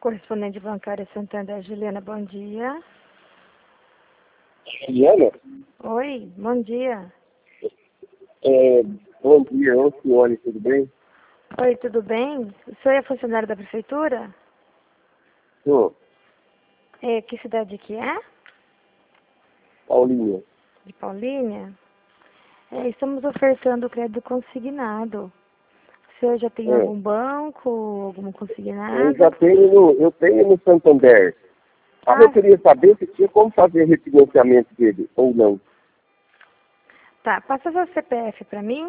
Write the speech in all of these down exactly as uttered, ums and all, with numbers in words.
Correspondente bancária Santander, Juliana, bom dia. Juliana? Oi, bom dia. É, bom dia, ô senhora, tudo bem? Oi, tudo bem? O senhor é funcionário da prefeitura? Sou, É, que cidade que é? Paulinha. De Paulínia? É, estamos ofertando crédito consignado. O senhor já tem É, algum banco, algum eu consignado? já tenho no, eu tenho no Santander. Ah, eu Ah, queria saber se tinha como fazer refinanciamento dele ou não. tá. Passa seu C P F para mim.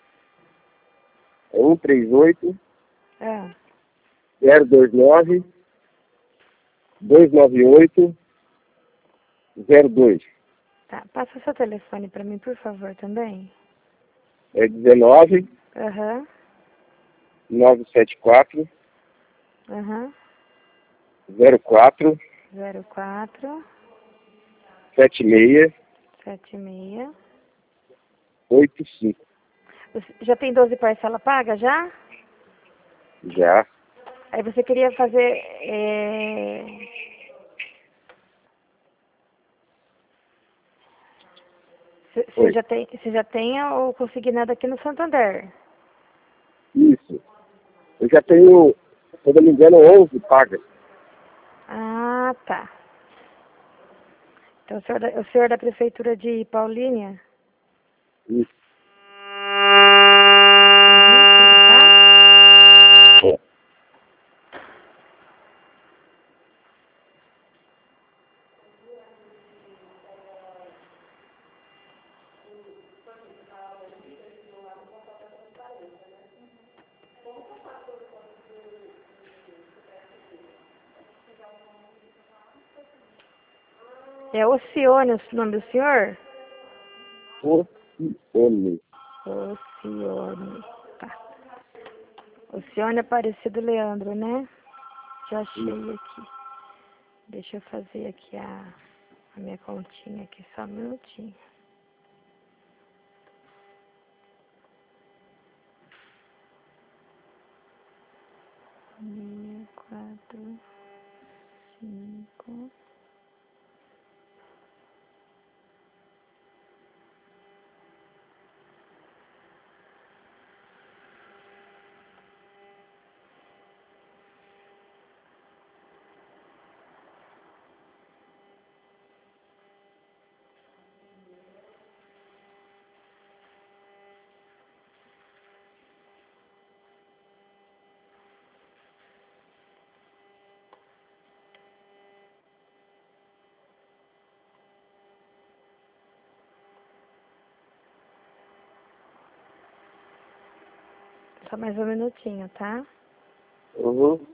É um três oito, Ah, zero dois nove, dois nove oito, zero dois. tá. Passa seu telefone para mim, por favor, também. É dezenove, Aham, novecentos e setenta e quatro, aham. zero quatro, zero quatro sete seis, sete seis. oito cinco. Você já tem doze parcelas pagas já? Já. Aí você queria fazer... É... Você Oi. já tem, você já tem o consignado aqui no Santander? Isso. Eu já tenho, se eu não me engano, onze pagas. Ah, tá. Então o senhor, da- o senhor da prefeitura de Paulínia? Isso. Tá? É. É Ocione o nome do senhor? Ocione. Ocione. Tá. Ocione Aparecido Leandro, né? Já achei aqui. Deixa eu fazer aqui a, a minha continha aqui, só um minutinho. Meia, quatro, cinco. Só mais um minutinho, tá? Uhum.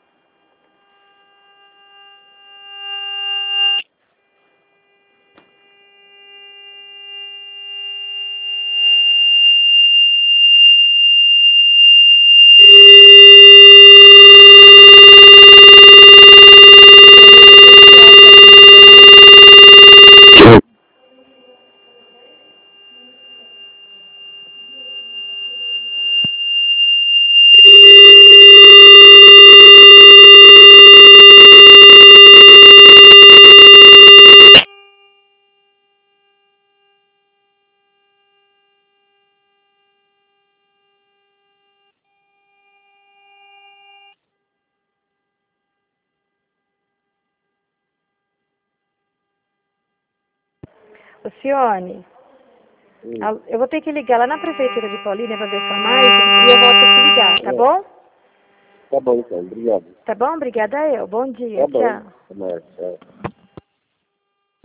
Ocione, Hum. a- eu vou ter que ligar lá na prefeitura de Paulínia para ver sua margem e eu volto a te ligar, tá É. bom? Tá bom, então. Obrigado. Tá bom? Obrigada eu. Bom dia. Tá bom. Tchau. Até mais. Tchau.